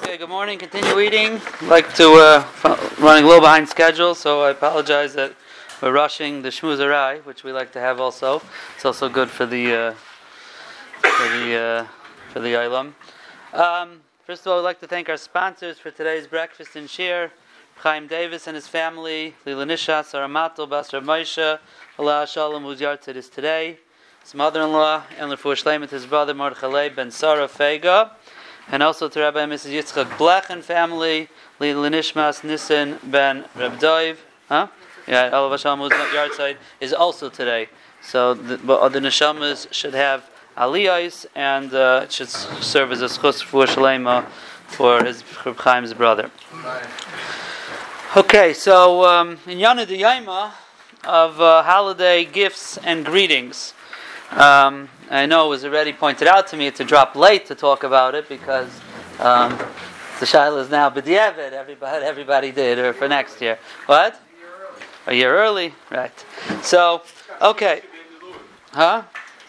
Okay, good morning. Continue eating. I'd like to running a little behind schedule, so I apologize that we're rushing the Shmuz Arai, which we like to have also. It's also good for the Ilam. First of all, I'd like to thank our sponsors for today's breakfast and share. Chaim Davis and his family, Lila Nisha, Sarah Matel, Basra Moshe, Allah Shalom, whose yahrzeit is today. His mother-in-law, and Lefuah Shleimet, his brother Mordechai ben Sarah Feiga. And also to Rabbi and Mrs. Yitzchak Blech and family, Lila Nishmas Nissen ben Reb Doiv. Yeah, Allah Shalom, whose yahrzeit is also today. So the neshamas should have aliyahs, and it should serve as a schus for Shalema for his Chaim's brother. Okay, so in Yana D'Yaima of holiday gifts and greetings. I know it was already pointed out to me it's a drop late to talk about it because the Shaila is now B'diavad, everybody did, or for next year. What? A year early, right. So, okay. Huh?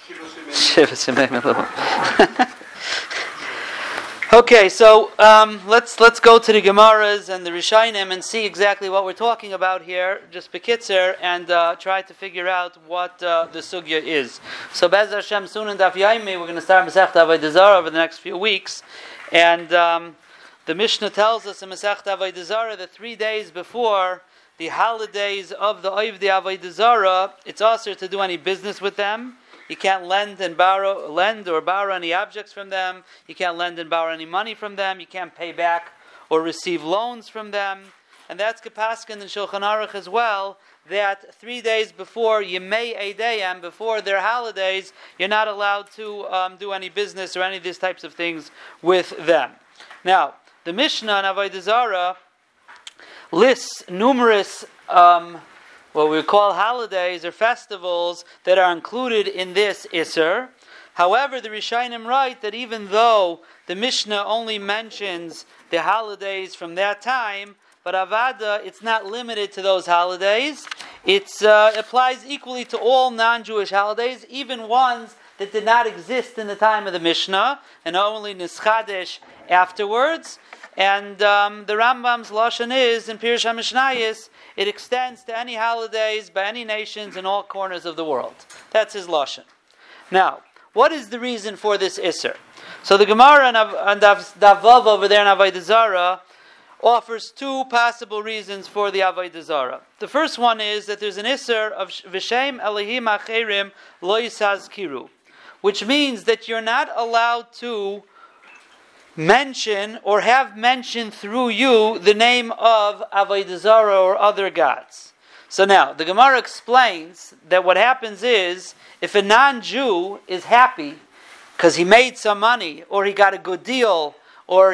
Okay, so let's go to the Gemaras and the Rishayim and see exactly what we're talking about here, just bekitzer, and try to figure out what the sugya is. So Bez Hashem, soon in Daf Yomi, we're going to start Masechta Avodah Zarah over the next few weeks, and the Mishnah tells us in Masechta Avodah Zarah that 3 days before the holidays of the Ovdei Avodah Zarah, it's also to do any business with them. You can't lend or borrow any objects from them. You can't lend and borrow any money from them. You can't pay back or receive loans from them. And that's Kapaskin and Shulchan Aruch as well, that 3 days before Yemei Eideyam, before their holidays, you're not allowed to do any business or any of these types of things with them. Now, the Mishnah in Avodah Zarah lists numerous what we call holidays or festivals that are included in this Isser. However, the Rishayim write that even though the Mishnah only mentions the holidays from that time, but Avada, it's not limited to those holidays. It applies equally to all non-Jewish holidays, even ones that did not exist in the time of the Mishnah, and only Nischadesh afterwards. And the Rambam's Lashon is, in Pirush HaMishnayos, it extends to any holidays by any nations in all corners of the world. That's his Lashon. Now, what is the reason for this Isser? So the Gemara and Davav over there in Avodah Zarah offers two possible reasons for the Avodah Zarah. The first one is that there's an Isser of V'shem Elohim Acherim Lo Yisazkiru, which means that you're not allowed to mention or have mentioned through you the name of Avodah Zarah or other gods. So now, the Gemara explains that what happens is, if a non-Jew is happy because he made some money, or he got a good deal, or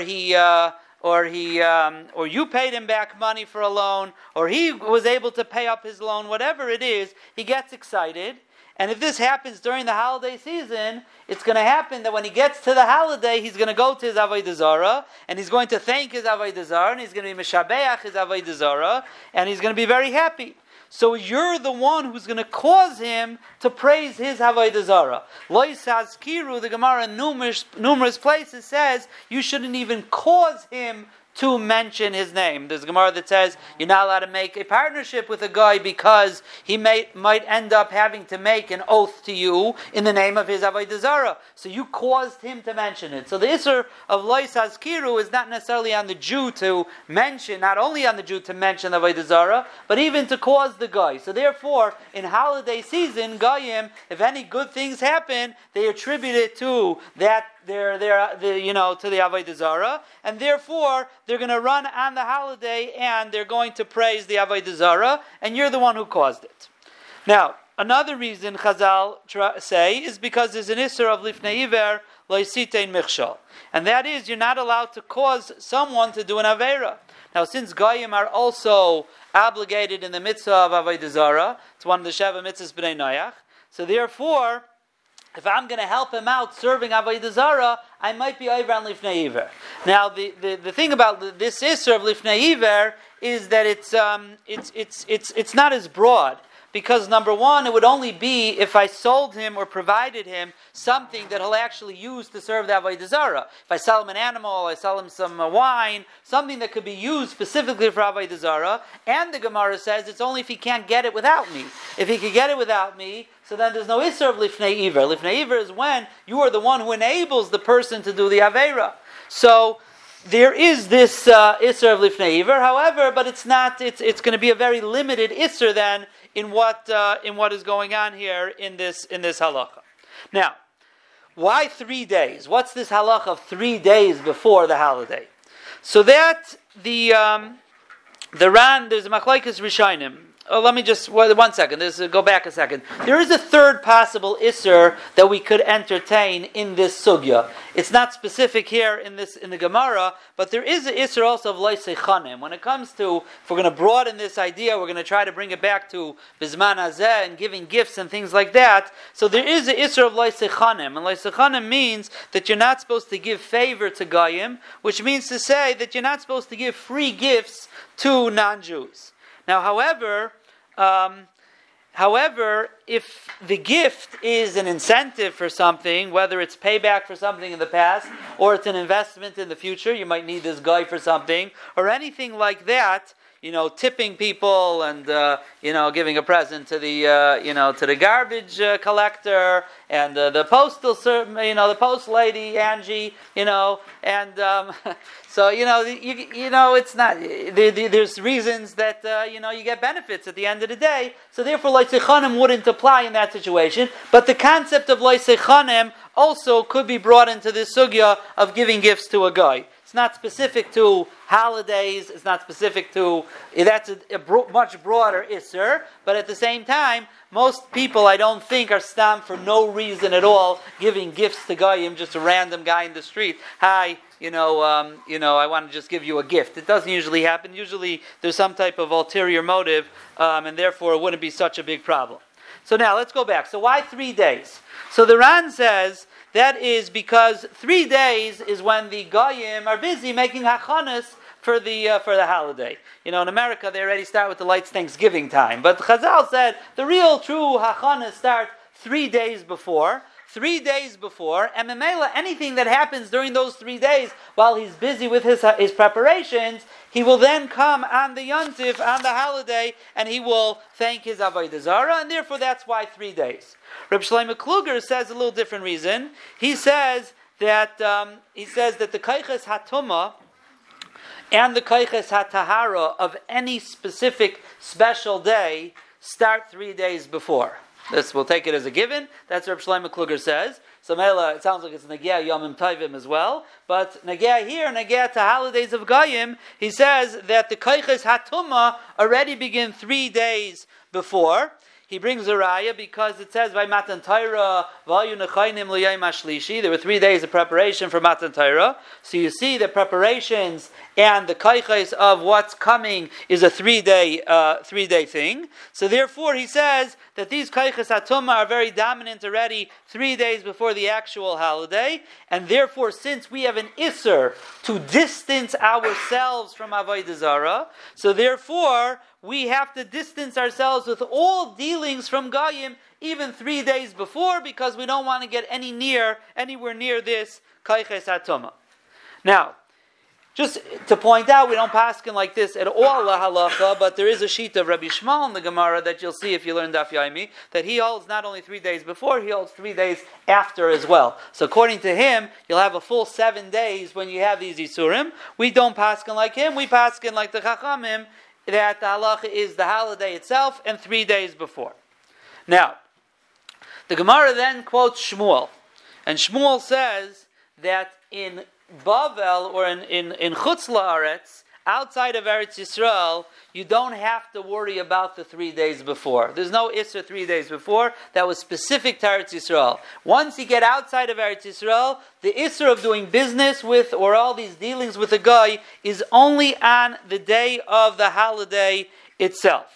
you paid him back money for a loan, or he was able to pay up his loan, whatever it is, he gets excited. And if this happens during the holiday season, it's going to happen that when he gets to the holiday, he's going to go to his Avodah Zarah, and he's going to thank his Avodah Zarah, and he's going to be Meshabeach his Avodah Zarah, and he's going to be very happy. So you're the one who's going to cause him to praise his Avodah Zarah. Lo Yisazkiru, the Gemara in numerous places says, you shouldn't even cause him to mention his name. There's a Gemara that says you're not allowed to make a partnership with a guy because he might end up having to make an oath to you in the name of his Avodah Zarah. So you caused him to mention it. So the Isser of Lo Yisazkiru is not necessarily on the Jew to mention, not only on the Jew to mention Avodah Zarah, but even to cause the guy. So therefore, in holiday season, Goyim, if any good things happen, they attribute it to that to the Avodah Zarah, and therefore they're going to run on the holiday and they're going to praise the Avodah Zarah, and you're the one who caused it. Now, another reason Chazal say is because there's an Isser of Lifnei Iver Lo Yisitein Michshal, and that is you're not allowed to cause someone to do an Aveira. Now, since Goyim are also obligated in the mitzvah of Avodah Zarah, it's one of the Sheva mitzvahs B'nai Noach, so therefore, if I'm going to help him out serving Avodah Zarah, I might be over on Lifnei Iver. Now, the thing about this Isser of Lifnei Iver is that it's not as broad. because number one, it would only be if I sold him or provided him something that he'll actually use to serve the Avodah Zarah. If I sell him an animal, I sell him some wine, something that could be used specifically for Avodah Zarah, and the Gemara says it's only if he can't get it without me. If he could get it without me, so then there's no Isser of Lifnei Iver. Lifnei Iver is when you are the one who enables the person to do the Aveira. So there is this Isser of Lifnei Iver, however, but it's not. It's going to be a very limited Isser then in what is going on here in this halacha. Now, why 3 days? What's this halacha of 3 days before the holiday? So that the Ran, there's a Machlokes Rishonim. Let me just, 1 second, go back a second. There is a third possible Isser that we could entertain in this sugya. It's not specific here in the Gemara, but there is an Isser also of Loisei Chanem. When it comes to, if we're going to broaden this idea, we're going to try to bring it back to Bizman Hazeh and giving gifts and things like that. So there is an Isser of Loisei Chanem. And Loisei Chanem means that you're not supposed to give favor to Goyim, which means to say that you're not supposed to give free gifts to non-Jews. Now, however, if the gift is an incentive for something, whether it's payback for something in the past, or it's an investment in the future, you might need this guy for something, or anything like that, tipping people and giving a present to the garbage collector and the postal the post lady Angie, and so it's not. There's reasons that you get benefits at the end of the day. So therefore, Loisei Chanem wouldn't apply in that situation. But the concept of Loisei Chanem also could be brought into this sugya of giving gifts to a guy. It's not specific to holidays. It's not specific to... That's a much broader Isser. But at the same time, most people, I don't think, are stam for no reason at all giving gifts to Goyim, just a random guy in the street. Hi, I want to just give you a gift. It doesn't usually happen. Usually there's some type of ulterior motive, and therefore it wouldn't be such a big problem. So now, let's go back. So why 3 days? So the Ran says... That is because 3 days is when the Goyim are busy making hachanas for the holiday. In America they already start with the lights Thanksgiving time. But Chazal said the real true hachanas start 3 days before. 3 days before, and Memela, anything that happens during those 3 days while he's busy with his preparations, he will then come on the Yontif, on the holiday, and he will thank his Avodah Zarah, and therefore that's why 3 days. Reb Shlomo Kluger says a little different reason. He says that the Kaiches HaTumah and the Kaiches HaTahara of any specific special day start 3 days before. This, we'll take it as a given. That's what Reb Shlomo Kluger says. So Mela, it sounds like it's Nagia Yomim Tovim as well. But Nagia here, Nagia to holidays of Goyim, he says that the Kaiches HaTumah already begin 3 days before. He brings a raya because it says by Matan Torah, V'ayu nechaynim l'yayim hashlishi. There were 3 days of preparation for Matan Torah. So you see the preparations and the kaiches of what's coming is a 3 day thing. So therefore he says that these kaiches hatuma are very dominant already 3 days before the actual holiday. And therefore, since we have an isser to distance ourselves from Avodah Zarah, so therefore we have to distance ourselves with all dealings from Goyim even 3 days before, because we don't want to get anywhere near this Kaiches HaTumah. Now, just to point out, we don't paskin like this at all la halacha, but there is a sheet of Rabbi Shmuel in the Gemara that you'll see if you learn Daf Yomi, that he holds not only 3 days before, he holds 3 days after as well. So according to him, you'll have a full 7 days when you have these Isurim. We don't paskin like him, we paskin like the Chachamim, that the halacha is the holiday itself and 3 days before. Now, the Gemara then quotes Shmuel, and Shmuel says that in Bavel or in Chutz La'aretz, outside of Eretz Yisrael, you don't have to worry about the 3 days before. There's no Isser 3 days before. That was specific to Eretz Yisrael. Once you get outside of Eretz Yisrael, the Isser of doing business with or all these dealings with a guy is only on the day of the holiday itself.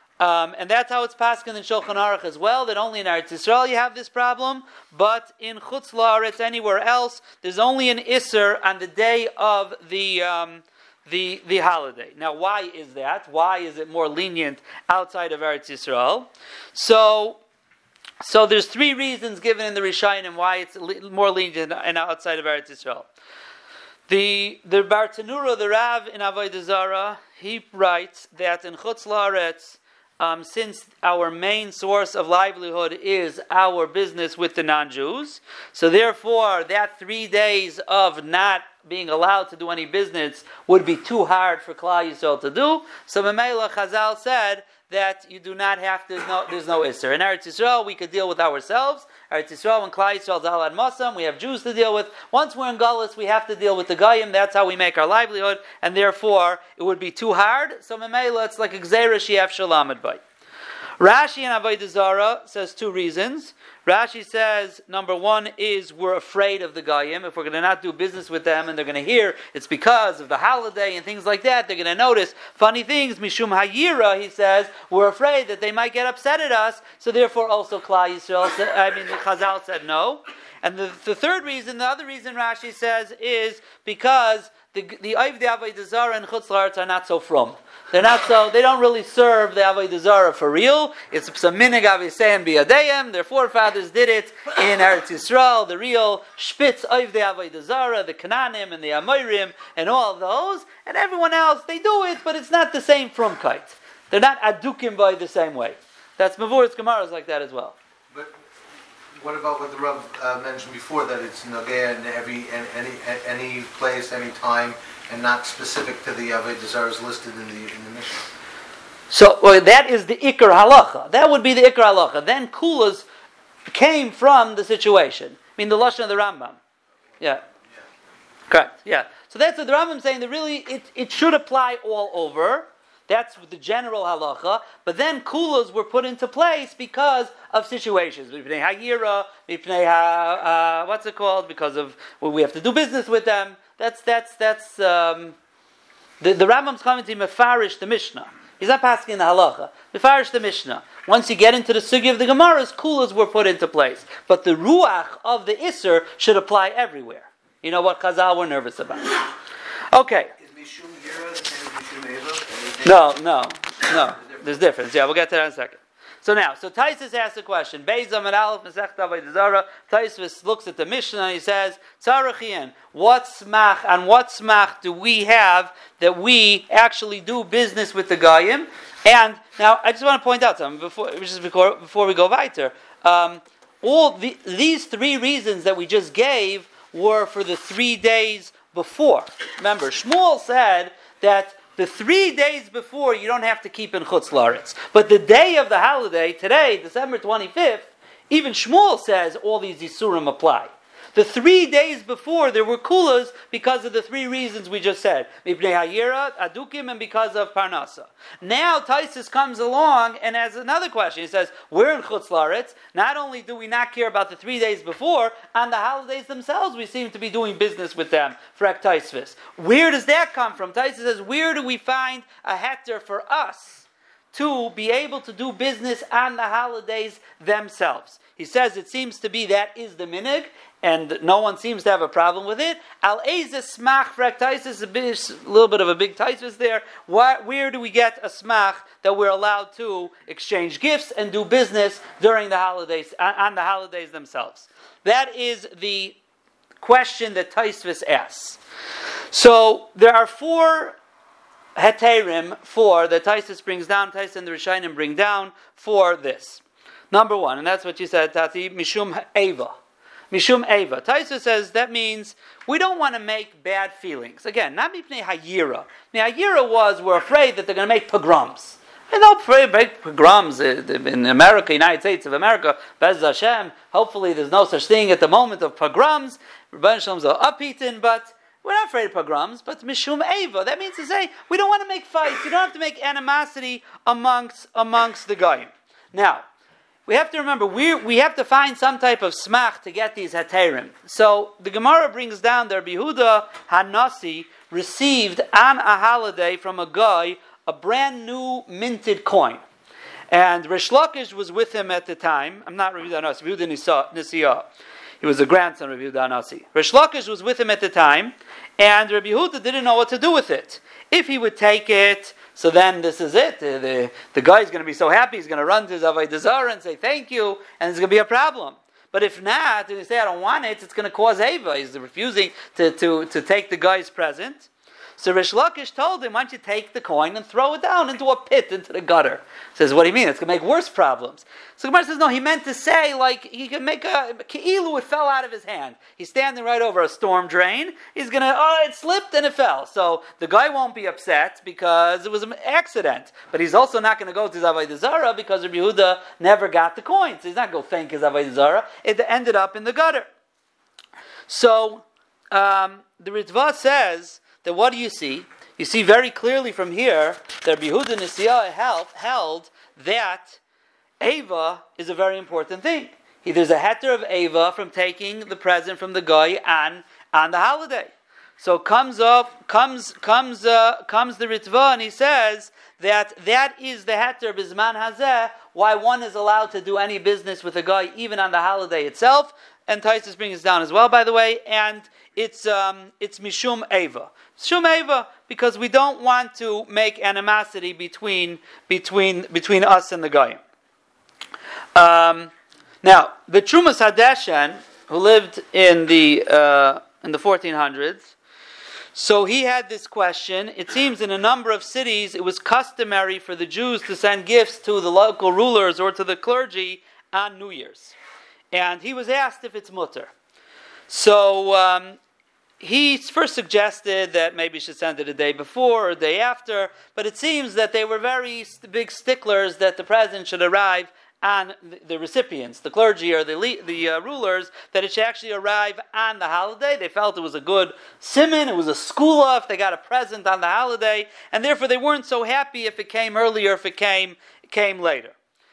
And that's how it's paskin in Shulchan Aruch as well, that only in Eretz Yisrael you have this problem, but in Chutz La'aretz, anywhere else, there's only an Isser on the day of the the holiday. Now, why is that? Why is it more lenient outside of Eretz Yisrael? So there's three reasons given in the Rishonim why it's more lenient and outside of Eretz Yisrael. The Bartanura, the Rav in Avodah Zarah, he writes that in Chutz La'aretz, since our main source of livelihood is our business with the non-Jews, so therefore that 3 days of not being allowed to do any business would be too hard for Klal Yisrael to do. So Memela Chazal said that you do not have to, there's no Isser. In Eretz Yisrael, we could deal with ourselves. Eretz Yisrael, when Klal Yisrael is Alad Masam, we have Jews to deal with. Once we're in Galus, we have to deal with the Goyim. That's how we make our livelihood, and therefore, it would be too hard. So Memela, it's like a Gzeira She'ef Shalamad Bay. Rashi in Avodah Zarah says two reasons. Rashi says, number one is we're afraid of the Goyim. If we're going to not do business with them and they're going to hear it's because of the holiday and things like that, they're going to notice funny things. Mishum Hayira, he says, we're afraid that they might get upset at us, so therefore also Klal Yisrael, the Chazal said no. And the third reason, the other reason Rashi says is because the Avdei Avodah Zarah and Chutz La'aretz are not so from. They don't really serve the Avodah Zarah for real. It's some minig aviseim biyadeim. Their forefathers did it in Eretz Yisrael, the real Shpitz Avdei Avodah Zarah, the Canaanim and the Amorim and all of those. And everyone else, they do it, but it's not the same frumkeit. They're not adukim by the same way. That's Mavur's Gemara is like that as well. But what about what the Rav mentioned before, that it's nogea in any place, any time, and not specific to the Avodah Zarah listed in the Mishnah? So that is the Ikar Halacha. That would be the Ikar Halacha. Then Kulas came from the situation. I mean, the Lashon of the Rambam. Yeah. Correct. Yeah. So that's what the Rambam saying that really it should apply all over. That's the general halacha, but then kulas were put into place because of situations. Mipnei hayira, mipnei what's it called? Because of we have to do business with them. That's the Rambam's coming to mefarish the Mishnah. He's not passing the halacha. Mefarish the Mishnah. Once you get into the sugi of the Gemaras, kulas were put into place, but the ruach of the Isser should apply everywhere. You know what Chazal were nervous about. Okay. Is Mishum Yira the same as Mishum Eva? No. There's difference. Yeah, we'll get to that in a second. So Taisus asks a question. Beizam and Aleph Masechta Avodah Zarah. Taisus looks at the Mishnah and he says, Tzarachian, what smach do we have that we actually do business with the Goyim? And now I just want to point out something before we go weiter. These three reasons that we just gave were for the 3 days before. Remember, Shmuel said that the 3 days before you don't have to keep in Chutz La'aretz. But the day of the holiday, today, December 25th, even Shmuel says all these Yisurim apply. The 3 days before there were kulas because of the three reasons we just said. Mipnei hayira, adukim, and because of parnasa. Now Taisus comes along and has another question. He says, we're in Chutz La'aretz. Not only do we not care about the 3 days before, on the holidays themselves we seem to be doing business with them. Frek Taisvis. Where does that come from? Taisus says, where do we find a heter for us to be able to do business on the holidays themselves? He says it seems to be that is the minig, and no one seems to have a problem with it. Al ezes smach frek taisus, a little bit of a big taisus there. Where do we get a smach that we're allowed to exchange gifts and do business during the holidays, on the holidays themselves? That is the question that Taisvis asks. So there are 4 heterim that Taisus brings down, Taisus and the Rishonim bring down for this. Number 1, and that's what you said, Tati, Mishum Eva. Mishum Eva. Taisus says that means we don't want to make bad feelings. Again, not Mipnei Hayira. Hayira was we're afraid that they're going to make pogroms. And they'll afraid to make pogroms in America, United States of America, Bez Hashem. Hopefully there's no such thing at the moment of pogroms. Rebbeinu Shalom's are up-eaten, but we're not afraid of pogroms. But Mishum Eva, that means to say we don't want to make fights. You don't have to make animosity amongst the Goyim. Now, we have to remember, we have to find some type of smach to get these heterim. So the Gemara brings down that Rabbi Yehuda Hanasi received on a holiday from a guy a brand new minted coin. And Rish Lakish was with him at the time. I'm not Rabbi Yehuda Hanasi, Rabbi Yehuda Nisiyah. He was the grandson of Rabbi Yehuda Hanasi. Rish Lakish was with him at the time, and Rabbi Yehuda didn't know what to do with it. If he would take it, so then this is it. The guy's going to be so happy, he's going to run to his Avodah Zarah and say thank you, and it's going to be a problem. But if not, if he say I don't want it, it's going to cause Ava. He's refusing to take the guy's present. So Rish Lakish told him, why don't you take the coin and throw it down into a pit, into the gutter? He says, what do you mean? It's going to make worse problems. So Gemara says, no, he meant to say, like, he can make a Ke'ilu, it fell out of his hand. He's standing right over a storm drain. He's going to, it slipped and it fell. So the guy won't be upset because it was an accident. But he's also not going to go to his Avodah Zarah because Rabbi Yehuda never got the coin. So he's not going to thank his Avodah Zarah. It ended up in the gutter. So the Ritva says, that what do you see? You see very clearly from here that Rabbi Yehuda Nisiah held that Ava is a very important thing. There's a heter of Ava from taking the present from the guy on the holiday. So comes the Ritva and he says that is the heter Bizman Hazeh, why one is allowed to do any business with a guy even on the holiday itself. And Taisus brings this down as well, by the way, and it's Mishum Ava. Mishum Ava, because we don't want to make animosity between us and the Goyim. Now, the Trumas Hadeshen, who lived in the 1400s, so he had this question. It seems in a number of cities it was customary for the Jews to send gifts to the local rulers or to the clergy on New Year's. And he was asked if it's mutter. So he first suggested that maybe you should send it a day before or a day after, but it seems that they were very big sticklers that the present should arrive on the recipients, the clergy or the rulers, that it should actually arrive on the holiday. They felt it was a good siman, it was a skula if they got a present on the holiday, and therefore they weren't so happy if it came earlier, if it came later.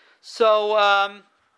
So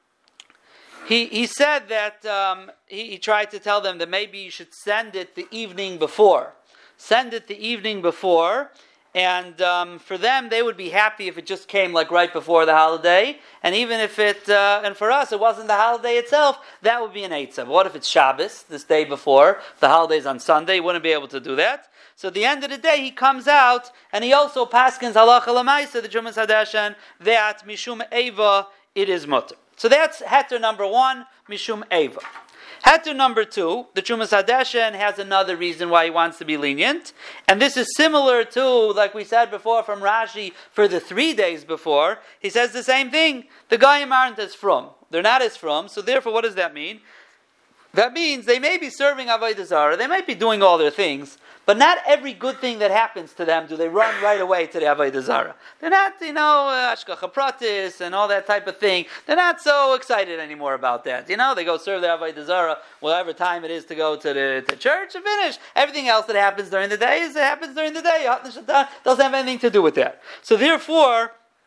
he said that he tried to tell them that maybe you should send it the evening before. Send it the evening before, and for them, they would be happy if it just came like right before the holiday. And even if and for us, it wasn't the holiday itself, that would be an eitzah. But what if it's Shabbos, this day before? The holiday's on Sunday, you wouldn't be able to do that. So at the end of the day, he comes out, and he also paskins halacha l'maisa, the Trumas Hadeshen, that Mishum Eva, it is mutter. So that's heter number one, Mishum Eva. Heter number two, the Trumas Hadeshen has another reason why he wants to be lenient. And this is similar to, like we said before from Rashi, for the 3 days before. He says the same thing. The Goyim aren't as from. They're not as from. So therefore, what does that mean? That means they may be serving Avodah Zarah. They might be doing all their things. But not every good thing that happens to them do they run right away to the Avodah Zarah. They're not, Ashkacha Pratis and all that type of thing. They're not so excited anymore about that. They go serve the Avodah Zarah whatever time it is to go to the church and finish. Everything else that happens during the day happens during the day. Doesn't have anything to do with that. So therefore,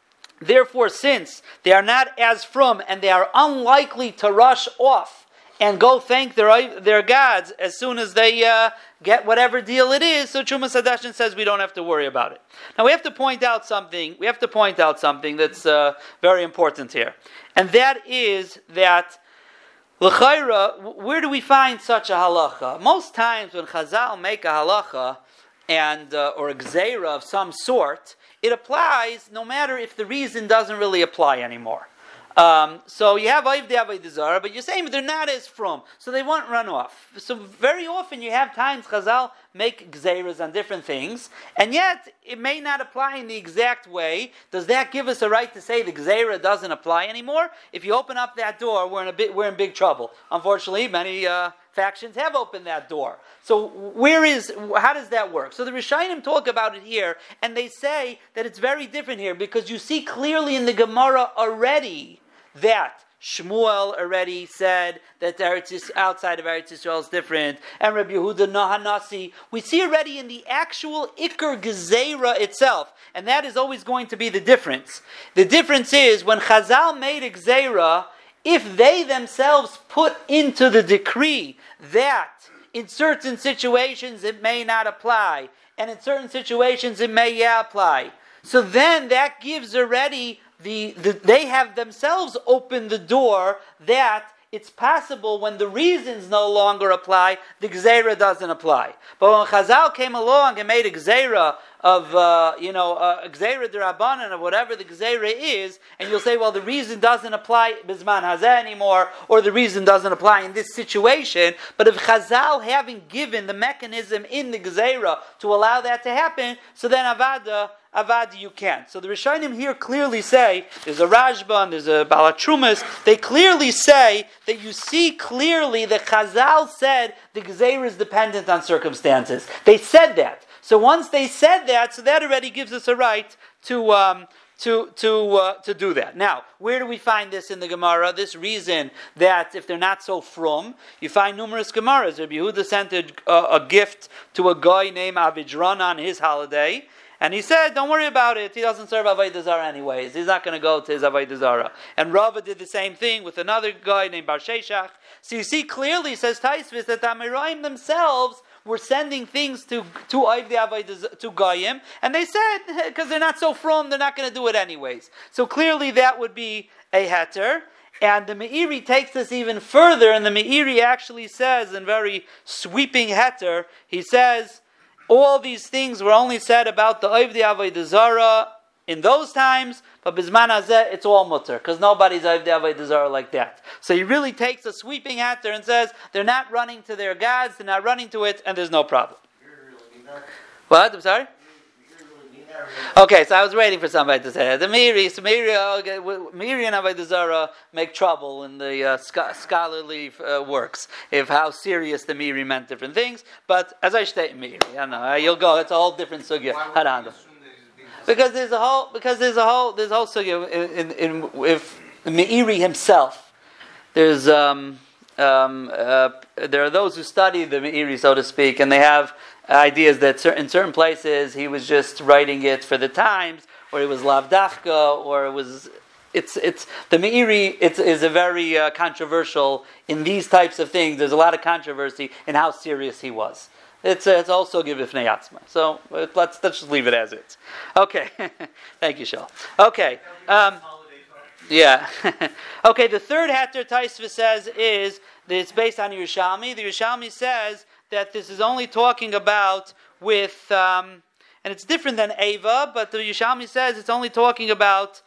since they are not as from and they are unlikely to rush off and go thank their gods as soon as they get whatever deal it is, so Trumas Hadeshen says we don't have to worry about it. Now we have to point out something that's very important here. And that is that l'chayra, where do we find such a halacha? Most times when Chazal make a halacha or a gzeira of some sort, it applies no matter if the reason doesn't really apply anymore. So you have Avodah Zarah, but you're saying they're not as from, so they won't run off. So very often you have times Chazal make gzeiras on different things, and yet it may not apply in the exact way. Does that give us a right to say the gzeira doesn't apply anymore? If you open up that door, we're in big trouble. Unfortunately, many factions have opened that door. So how does that work? So the Rishonim talk about it here, and they say that it's very different here because you see clearly in the Gemara already that Shmuel already said that outside of Eretz Yisrael is different, and Rabbi Yehuda Nahanasi. We see already in the actual Iker Gezeira itself, and that is always going to be the difference. The difference is when Chazal made a Gezeira, if they themselves put into the decree that in certain situations it may not apply, and in certain situations it may apply, so then that gives already they have themselves opened the door that it's possible when the reasons no longer apply, the Gzeira doesn't apply. But when Chazal came along and made a Gzeira of, a Gzeira d'Rabbanan, of whatever the Gzeira is, and you'll say, well, the reason doesn't apply Bizman Hazeh anymore, or the reason doesn't apply in this situation, but if Chazal having given the mechanism in the Gzeira to allow that to happen, so then Avada you can't. So the Rishonim here clearly say, there's a Rashba, there's a Balatrumas, they clearly say that you see clearly that Chazal said the Gzeira is dependent on circumstances. They said that. So once they said that, so that already gives us a right to do that. Now, where do we find this in the Gemara? This reason that if they're not so frum, you find numerous Gemaras. Rabbi Yehuda sent a gift to a guy named Avidron on his holiday, and he said, don't worry about it, he doesn't serve Avodah Zarah anyways, he's not going to go to his Avodah Zarah. And Rava did the same thing with another guy named Bar Sheshach. So you see clearly, says Taisvis, that the Amoraim themselves were sending things to Goyim, and they said, because they're not so frum, they're not going to do it anyways. So clearly that would be a heter. And the Meiri takes this even further, and the Meiri actually says, in very sweeping heter, he says, all these things were only said about the Ovdei Avodah Zarah in those times, but Bizman Hazeh, it's all mutter, because nobody's Ovdei Avodah Zarah like that. So he really takes a sweeping heter and says, they're not running to their gods, they're not running to it, and there's no problem. What? I'm sorry? Okay, so I was waiting for somebody to say it. The Meiri and Avodah Zarah make trouble in the scholarly works of how serious the Meiri meant different things. But as I state in Meiri, I know you'll go. It's a whole different sugya. Because there's a whole sugya in if Meiri himself. There are those who study the Meiri, so to speak, and they have ideas that in certain places he was just writing it for the times, or it was lavdafka, or it was it's the Meiri. Is a very controversial in these types of things. There's a lot of controversy in how serious he was. It's also give ifnei atzma. So let's just leave it as is. Okay, thank you, Shal. Okay, yeah. Okay, the third heter Taisva says is that it's based on Yerushalmi. The Yerushalmi says that this is only talking about with, and it's different than Eva, but the Yerushalmi says it's only talking about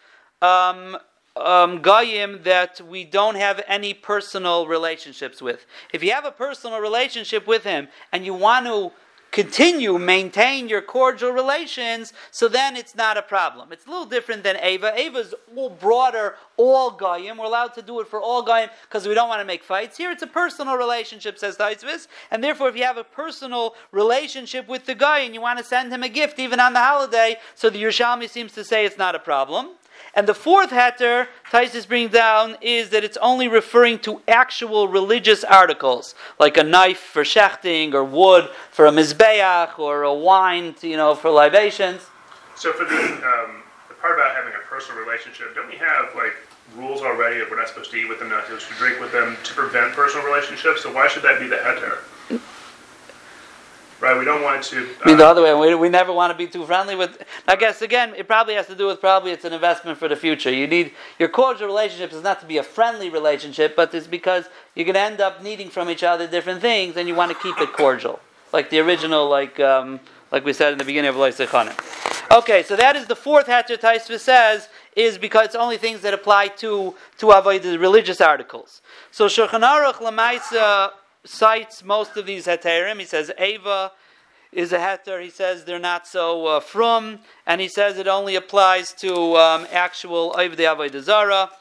Goyim that we don't have any personal relationships with. If you have a personal relationship with him and you want to maintain your cordial relations, so then it's not a problem. It's a little different than Eva. Eva's all broader, all Goyim. We're allowed to do it for all Goyim because we don't want to make fights. Here it's a personal relationship, says Taisvis, and therefore if you have a personal relationship with the guy and you want to send him a gift even on the holiday, so the Yerushalmi seems to say it's not a problem. And the fourth heter Taisus brings down is that it's only referring to actual religious articles, like a knife for shechting, or wood for a mizbeach, or a wine, for libations. So for the part about having a personal relationship, don't we have rules already of we're not supposed to eat with them, not supposed to drink with them, to prevent personal relationships? So why should that be the heter? Right, we don't want to... the other way, we never want to be too friendly with... I guess, again, it probably has to do with it's an investment for the future. You need... Your cordial relationship is not to be a friendly relationship, but it's because you're going to end up needing from each other different things, and you want to keep it cordial. Like the original, like we said in the beginning of Lo Yisechanim. Okay, so that is the fourth heter Taisva says, is because it's only things that apply to avoid the religious articles. So Shulchan Aruch Lamaisa cites most of these heterim. He says Eva is a heter. He says they're not so frum, and he says it only applies to actual Ovdei Avodah Zarah.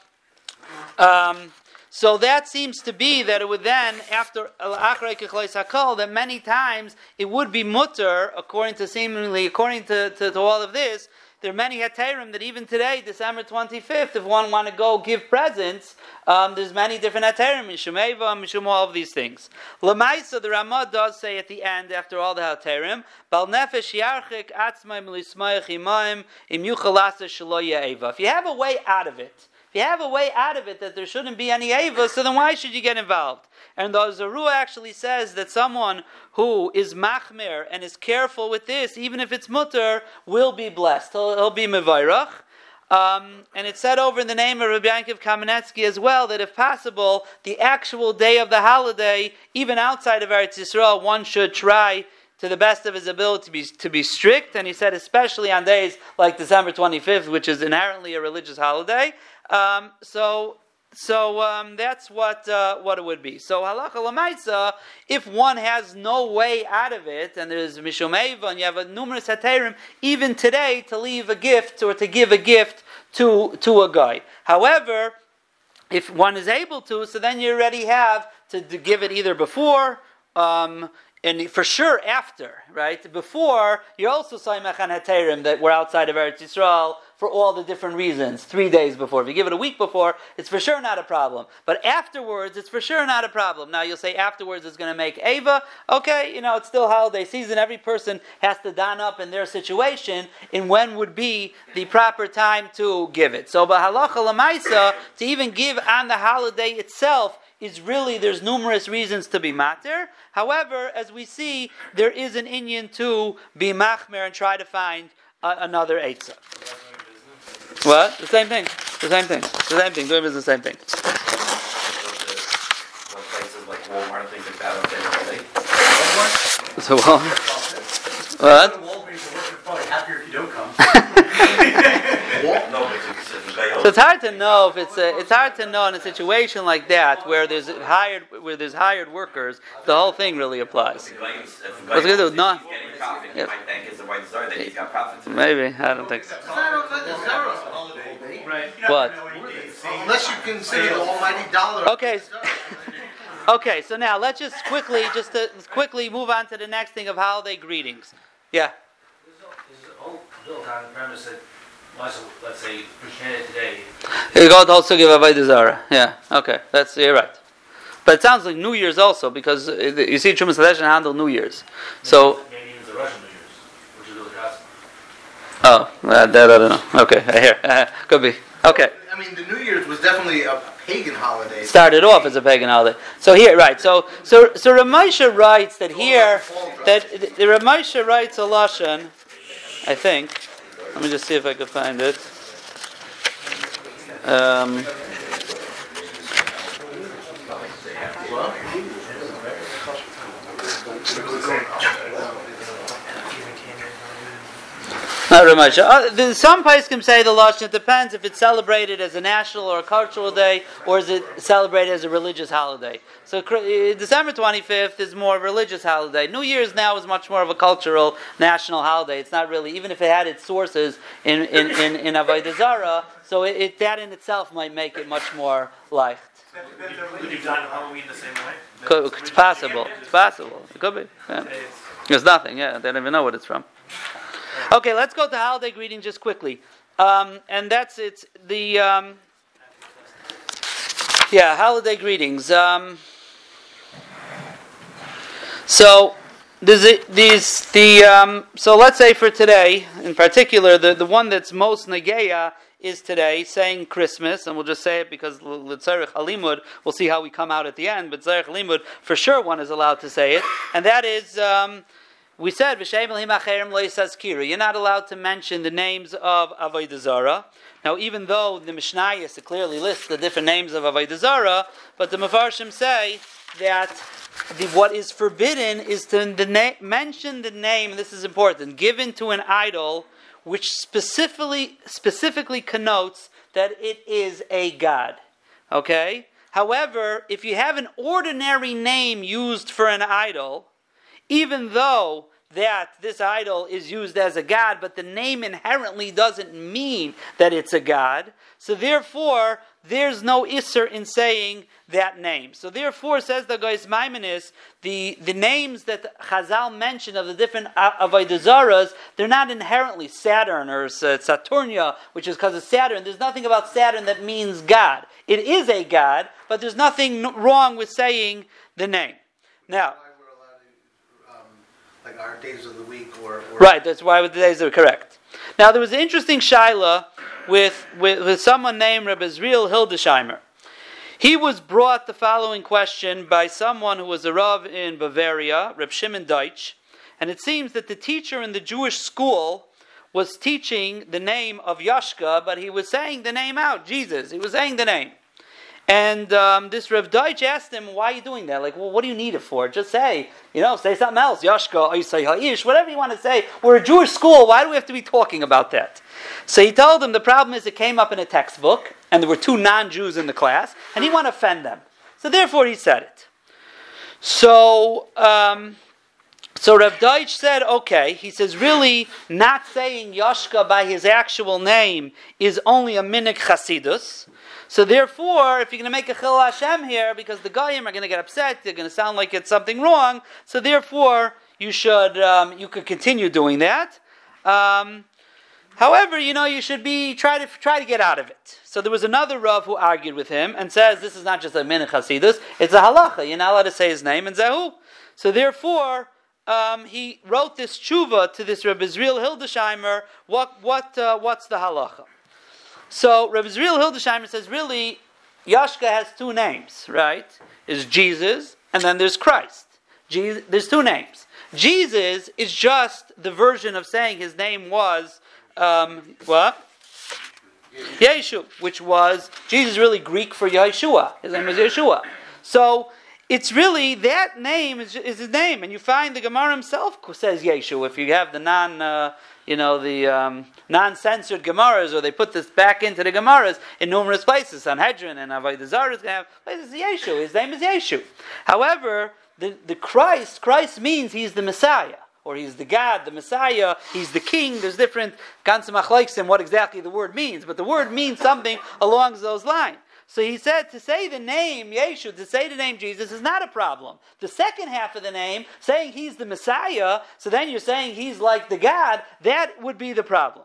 So that seems to be that it would then, after Achrei Kechleis Hakol, that many times it would be mutter, according to all of this. There are many heterim that even today, December 25th, if one want to go give presents, there's many different heterim, Mishum Eva, Mishum all of these things. Lamaisa, the Ramah does say at the end, after all the heterim, Bal nefesh yarchik atzmai milismayach imaim im yuchalasa shelo Eva. If you have a way out of it, that there shouldn't be any Eva, so then why should you get involved? And the Zarua actually says that someone who is machmer and is careful with this, even if it's mutter, will be blessed. He'll be mevayrach. And it's said over in the name of Rabbi Yankiv Kamenetsky as well that if possible, the actual day of the holiday, even outside of Eretz Yisrael, one should try to the best of his ability to be strict. And he said especially on days like December 25th, which is inherently a religious holiday. So that's what it would be. So halacha l'maisa, if one has no way out of it, and there's mishum eva, and you have a numerous heterim, even today to leave a gift or to give a gift to a guy. However, if one is able to, so then you already have to give it either before. And for sure after, right? Before, you're also saimach on heterim that we're outside of Eretz Yisrael for all the different reasons. 3 days before. If you give it a week before, it's for sure not a problem. But afterwards, it's for sure not a problem. Now, you'll say afterwards it's going to make Ava. Okay, it's still holiday season. Every person has to don up in their situation in when would be the proper time to give it. So, but halacha l'maisa, to even give on the holiday itself, is really, there's numerous reasons to be matir. However, as we see, there is an inyan to be machmer and try to find another eitzah. What? The same thing. Doing business, the same thing. What places like Walmart and things like that So what? Walgreens are probably happier if you don't come. So it's hard to know if it's hard to know in a situation like that where there's hired workers. The whole thing really applies. What's good to no? Maybe I don't think so. What? Unless you consider the almighty dollar. Okay. Okay. So now let's just quickly move on to the next thing of holiday greetings. Yeah. This is all built on the premise that, let's say, Christianity today. You go to also give Avodah Zarah. Yeah. Okay. You're right. But it sounds like New Year's also because you see Trumas Hadeshen handle New Year's. So. Maybe it's the Russian New Year's, which is really awesome. Oh, that I don't know. Okay, I hear. Could be. Okay. I mean, the New Year's was definitely a pagan holiday. Started off as a pagan holiday. So here, right. So Ramesha writes that here, that the Ramesha writes a lashon, I think. Let me just see if I can find it. Not Ramesha. Some poskim say the lashon. It depends if it's celebrated as a national or a cultural day, or is it celebrated as a religious holiday. So December 25th is more of a religious holiday. New Year's now is much more of a cultural national holiday. It's not really, even if it had its sources in Avodah Zarah. So that in itself might make it much more light. Would you dine on Halloween the same way? It's possible. It's possible. It could be. Yeah. There's nothing. Yeah, they don't even know what it's from. Okay, let's go to holiday greeting just quickly, and that's it's the holiday greetings. So so let's say for today in particular, the one that's most negeya is today saying Christmas, and we'll just say it because l'tzarech halimud. We'll see how we come out at the end, but tzarech halimud for sure one is allowed to say it, and that is. We said, you're not allowed to mention the names of Avodah Zarah. Now, even though the Mishnayos clearly lists the different names of Avodah Zarah, but the Mefarshim say that what is forbidden is to mention the name, this is important, given to an idol, which specifically connotes that it is a god. Okay? However, if you have an ordinary name used for an idol, even though that this idol is used as a god, but the name inherently doesn't mean that it's a god, so therefore, there's no isser in saying that name. So therefore, says the Goyes Maimonides, the names that Chazal mentioned of the different Avodah Zarahs, they're not inherently Saturn or Saturnia, which is because of Saturn. There's nothing about Saturn that means God. It is a god, but there's nothing wrong with saying the name. Now, like our days of the week or right, that's why the days are correct. Now there was an interesting shaila with someone named Reb Israel Hildesheimer. He was brought the following question by someone who was a Rav in Bavaria, Reb Shimon Deutsch, and it seems that the teacher in the Jewish school was teaching the name of Yashka, but he was saying the name out, Jesus. He was saying the name. And this Rav Deutsch asked him, why are you doing that? Like, well, what do you need it for? Just say, say something else. Yashka, Isai Ha'ish, whatever you want to say. We're a Jewish school. Why do we have to be talking about that? So he told him the problem is it came up in a textbook, and there were 2 non-Jews in the class, and he wanted to offend them. So therefore he said it. So Rav Deutsch said, okay, he says, really, not saying Yashka by his actual name is only a minik chasidus. So therefore, if you're going to make a Chil Hashem here, because the Goyim are going to get upset, they're going to sound like it's something wrong, so therefore, you could continue doing that. However, you should try to get out of it. So there was another Rav who argued with him and says this is not just a minhag chasidus, it's a halacha. You're not allowed to say his name and zehu. So therefore, he wrote this tshuva to this Rabbi Israel Hildesheimer. What's the halacha? So Rabbi Israel Hildesheimer says really, Yashka has 2 names, right? There's Jesus and then there's Christ. There's 2 names. Jesus is just the version of saying his name was Yeshu, which was Jesus really Greek for Yeshua. His name was Yeshua. So it's really that name is his name, and you find the Gemara himself says Yeshu. If you have the non-censored Gemaras, or they put this back into the Gemaras in numerous places, Sanhedrin and Avodah Zarah is going to have places Yeshu. His name is Yeshu. However, the Christ means he's the Messiah. Or he's the God, the Messiah, he's the King. There's different ganze machlokes in what exactly the word means, but the word means something along those lines. So he said to say the name Yeshu, to say the name Jesus is not a problem. The second half of the name, saying he's the Messiah, so then you're saying he's like the God, that would be the problem.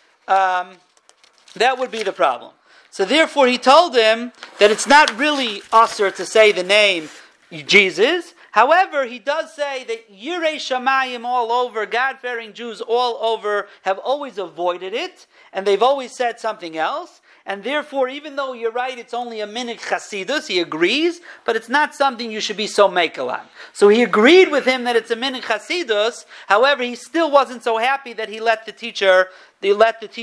That would be the problem. So therefore he told him that it's not really usher to say the name Jesus. However, he does say that Yirei Shamayim all over, God-fearing Jews all over, have always avoided it, and they've always said something else, and therefore, even though you're right, it's only a minik chasidus, he agrees, but it's not something you should be so makel on. So he agreed with him that it's a minik chasidus, however, he still wasn't so happy that he let the teacher do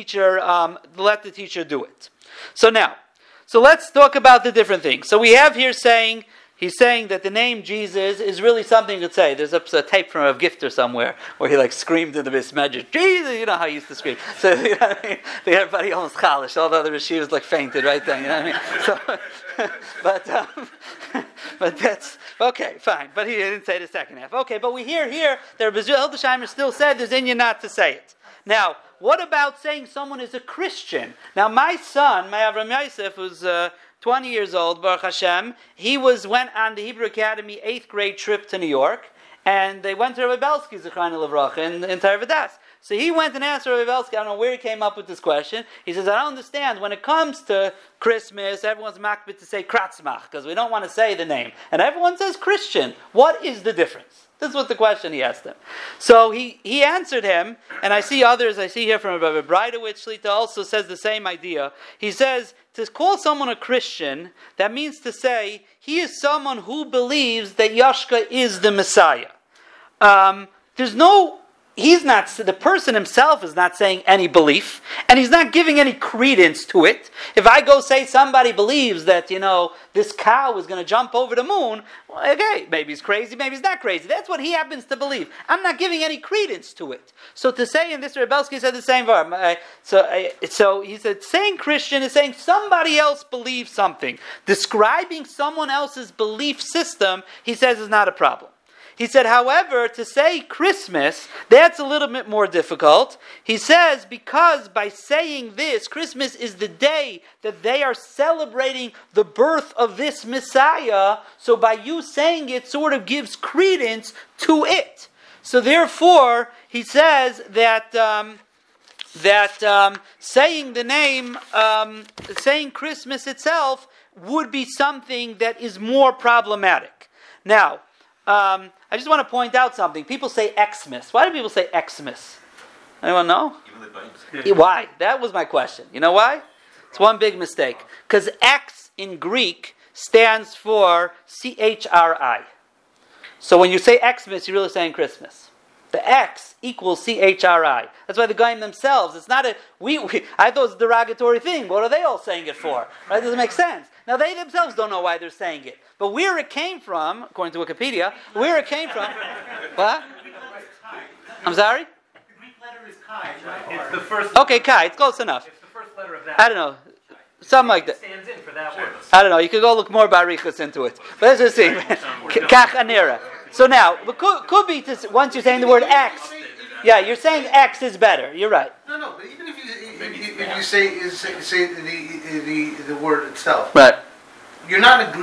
it. So let's talk about the different things. So we have here he's saying that the name Jesus is really something you could say. There's a tape from a gifter somewhere where he screamed in the Bismedjid, Jesus, you know how he used to scream. So, you know what I mean? Everybody almost chalish. All the other yeshivas fainted right then, you know what I mean? So, but that's, okay, fine. But he didn't say the second half. Okay, but we hear here that Rabbi Hildesheimer still said there's in you not to say it. Now, what about saying someone is a Christian? Now, my son, my Avram Yosef, who's 20 years old, Baruch Hashem, he went on the Hebrew Academy 8th grade trip to New York, and they went to Rabbi Belsky, Zechariah Levracha, in Tarvadas. So he went and asked Rabbi Belsky, I don't know where he came up with this question. He says, I don't understand. When it comes to Christmas, everyone's makbid to say Kratzmach, because we don't want to say the name. And everyone says Christian. What is the difference? This was the question he asked him. So he answered him, and I see here from Rabbi Breidowitz Shlita also says the same idea. He says, to call someone a Christian, that means to say, he is someone who believes that Yashka is the Messiah. The person himself is not saying any belief, and he's not giving any credence to it. If I go say somebody believes that, this cow is going to jump over the moon, well, okay, maybe he's crazy, maybe he's not crazy. That's what he happens to believe. I'm not giving any credence to it. So to say, and this Rebelsky said the same verb. So he said, saying Christian is saying somebody else believes something. Describing someone else's belief system, he says, is not a problem. He said, however, to say Christmas, that's a little bit more difficult. He says, because by saying this, Christmas is the day that they are celebrating the birth of this Messiah, so by you saying it sort of gives credence to it. So therefore, he says that saying the name, saying Christmas itself, would be something that is more problematic. Now, I just want to point out something. People say Xmas. Why do people say Xmas? Anyone know? Why? That was my question. You know why? It's one big mistake. Because X in Greek stands for CHRI. So when you say Xmas, you're really saying Christmas. The X equals CHRI. That's why the Goyim themselves, it's not a, I thought it was a derogatory thing. What are they all saying it for? Right? It doesn't make sense. Now they themselves don't know why they're saying it. But where it came from, according to Wikipedia, where it came from, what? I'm sorry? The Greek letter is Chi. It's the first. Okay, Chi, it's close enough. It's the first letter of that. I don't know. Something like that. It stands in for that word. I don't know. You could go look more barichas into it. But let's just see. Kach anira. So now, it could be once you're saying the word X. Yeah, you're saying X is better. You're right. No, but even if you say the word itself, Right. you're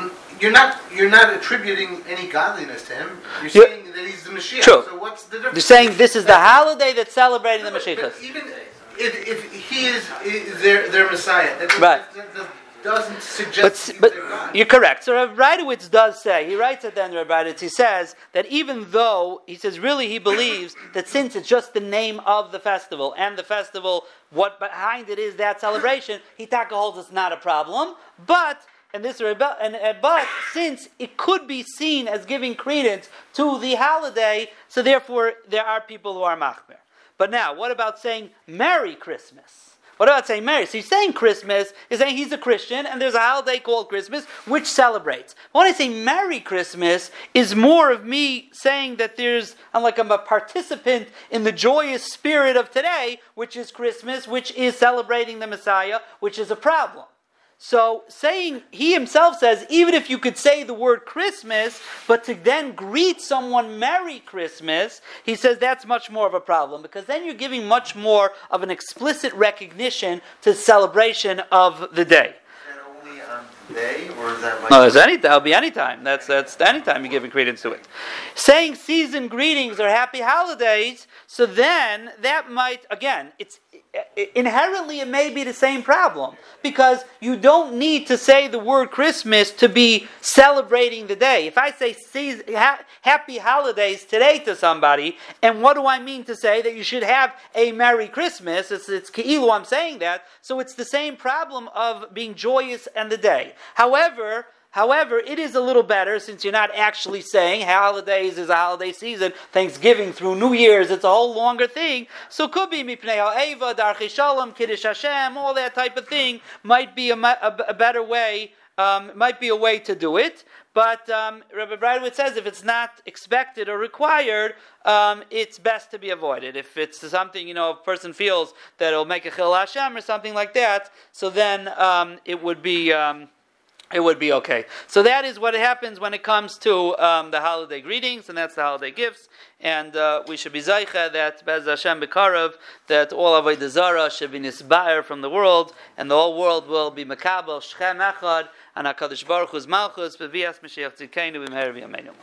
not attributing any godliness to him. You're saying that he's the Mashiach. True. So what's the difference? You're saying this is the holiday that's celebrating the Mashiach. But even if he is their Messiah, that doesn't suggest But they're God. you're correct. So Rav Breitowitz does say, he writes at the end of Rav Breitowitz, he says that even though, he says really he believes that since it's just the name of the festival, and the festival, what behind it is that celebration, he taka holds it's not a problem, but since it could be seen as giving credence to the holiday, so therefore there are people who are machmer. But now, what about saying Merry Christmas? What about saying Merry? So he's saying Christmas, he's saying he's a Christian, and there's a holiday called Christmas, which celebrates. When I say Merry Christmas, is more of me saying that I'm a participant in the joyous spirit of today, which is Christmas, which is celebrating the Messiah, which is a problem. So he himself says, even if you could say the word Christmas, but to then greet someone Merry Christmas, he says that's much more of a problem, because then you're giving much more of an explicit recognition to celebration of the day. Is that only on the day, or is that like... No, that'll be any time. That's any time you're giving credence to it. Saying season greetings or happy holidays, so then that might, again, inherently it may be the same problem, because you don't need to say the word Christmas to be celebrating the day. If I say happy holidays today to somebody, and what do I mean to say? That you should have a Merry Christmas. It's Ki'ilu, I'm saying that. So it's the same problem of being joyous and the day. However, it is a little better, since you're not actually saying holidays is a holiday season, Thanksgiving through New Year's, it's a whole longer thing. So it could be Mipnei Ha'eva, Darchei Shalom, Kiddush Hashem, all that type of thing might be a better way, might be a way to do it. But Rabbi Breitowitz says if it's not expected or required, it's best to be avoided. If it's something, a person feels that it'll make a Chil Hashem or something like that, so then it would be okay. So that is what happens when it comes to the holiday greetings, and that's the holiday gifts. And we should be zaycha that Bez Hashem B'Karav, that all Avodah Zarah should be nisbaer from the world, and the whole world will be Mekabel Shechem Echad, and HaKadosh Baruch Hu's Malchus, B'vias Mashiach Tzidkeinu B'meher V'yameinu.